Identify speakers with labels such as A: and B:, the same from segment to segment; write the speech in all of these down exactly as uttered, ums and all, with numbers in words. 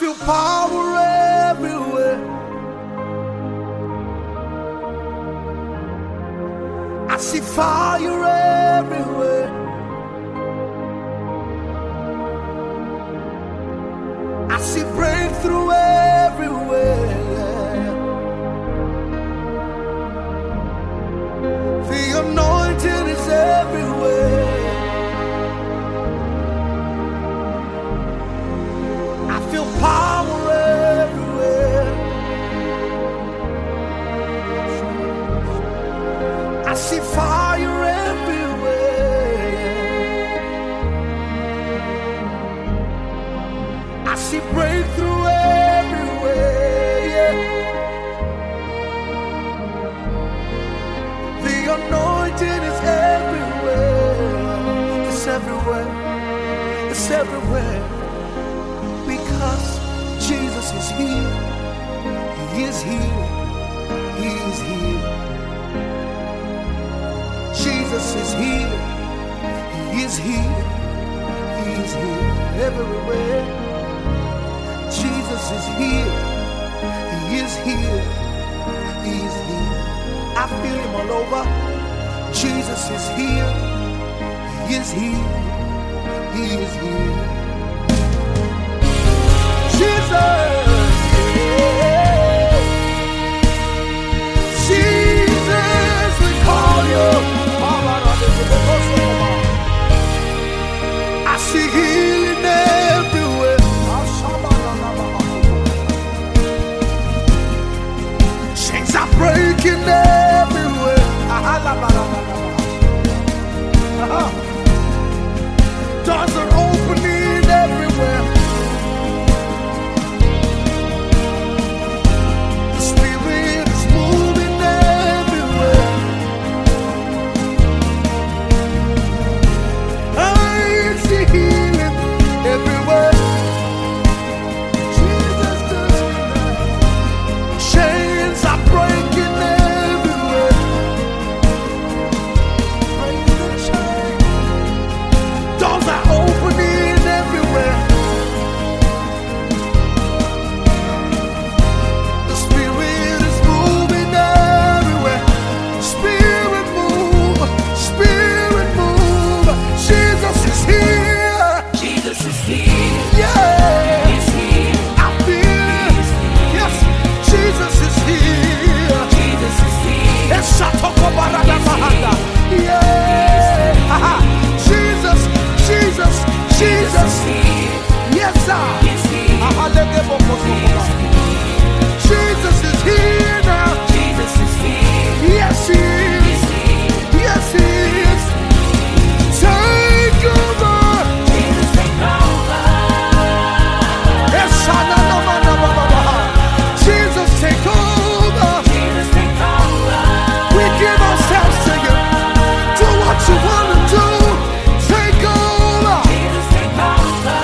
A: feel power everywhere. I see fire everywhere. I see breakthrough everywhere. The anointing is everywhere. I feel power everywhere. I see fire everywhere. I see breakthrough everywhere. The anointing is everywhere. It's everywhere. It's everywhere. Because Jesus is here. He is here. He is here. Jesus is here. He is here. He is here. Everywhere. Jesus is here. He is here. He is here. I feel him all over. Jesus is here. He is here. He is here. Jesus. Jesus, we call you. I see healing everywhere. Chains are breaking everywhere. Doors are opening everywhere. The Spirit is moving everywhere. I see healing everywhere. Jesus does that. Chains are breaking everywhere. Break the chain. Doors are opening everywhere. The Spirit is moving everywhere. Spirit move, Spirit move. Jesus is here.
B: Jesus is here.
A: Yeah,
B: He's here.
A: I feel it. Yes, Jesus is here.
B: Jesus is here.
A: Yes, Shatokobarada Mahanda. Yeah, Aha. Jesus, Jesus, Jesus.
B: is here.
A: Yes, sir.
B: He's here.
A: Ahalegebokosokoba. Jesus is here now.
B: Jesus is here.
A: Yes, he is.
B: He's here.
A: Yes, he is. Take over.
B: Jesus take over.
A: Yes, Shananamanababaha. Jesus, take over.
B: Jesus take over.
A: We give ourselves to you. Do what you want to do. Take over.
B: Jesus take over.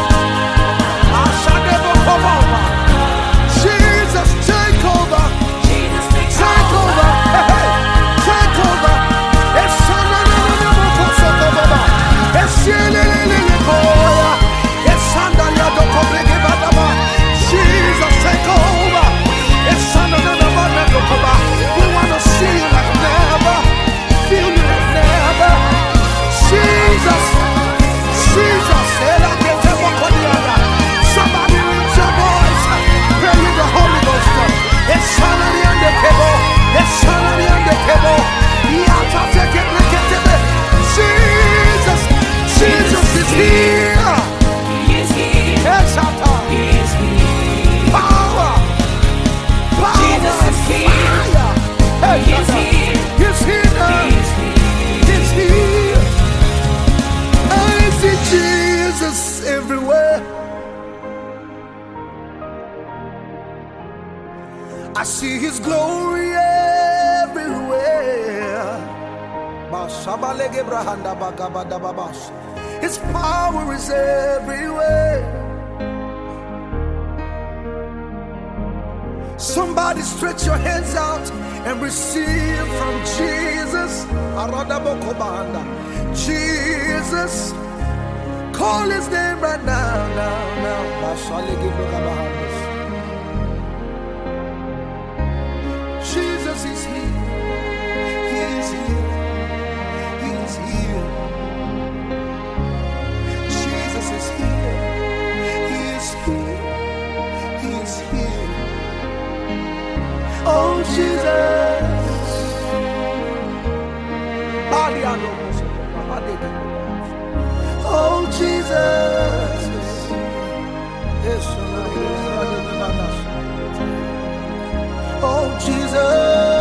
A: Ashadebokoboba. Jesus, take over.
B: Jesus take
A: Take over. Hey, hey. Take over. Yes, Shananamanabakosokoboba. Yes, Yelelelelekoya. Yes, Shandaliadokobregebadaba. Jesus, take over. Yes, Shananamanabakoba. We want to see you like never. Feel you like never. Jesus. Jesus. Elaketebokodiada. Somebody lift your voice. Pray with the Holy Ghost. Yes, Shananiandekebo. Yes, Shananiandekebo. Yatatekebreketebe. Jesus. Jesus is here.
B: He is here.
A: Yes, Shata.
B: He is here.
A: Power. Power.
B: Jesus is here.
A: Fire. Hey,
B: He is
A: Shata.
B: here.
A: He's here now.
B: He is here.
A: He's here. I see Jesus everywhere. I see his glory everywhere. His power is everywhere. Somebody stretch your hands out and receive from Jesus. Jesus, call his name right now, now, now. Jesus is here. He is here. He is here. Jesus is here. He is here. He is here. Oh Jesus. Oh Jesus. Oh Jesus.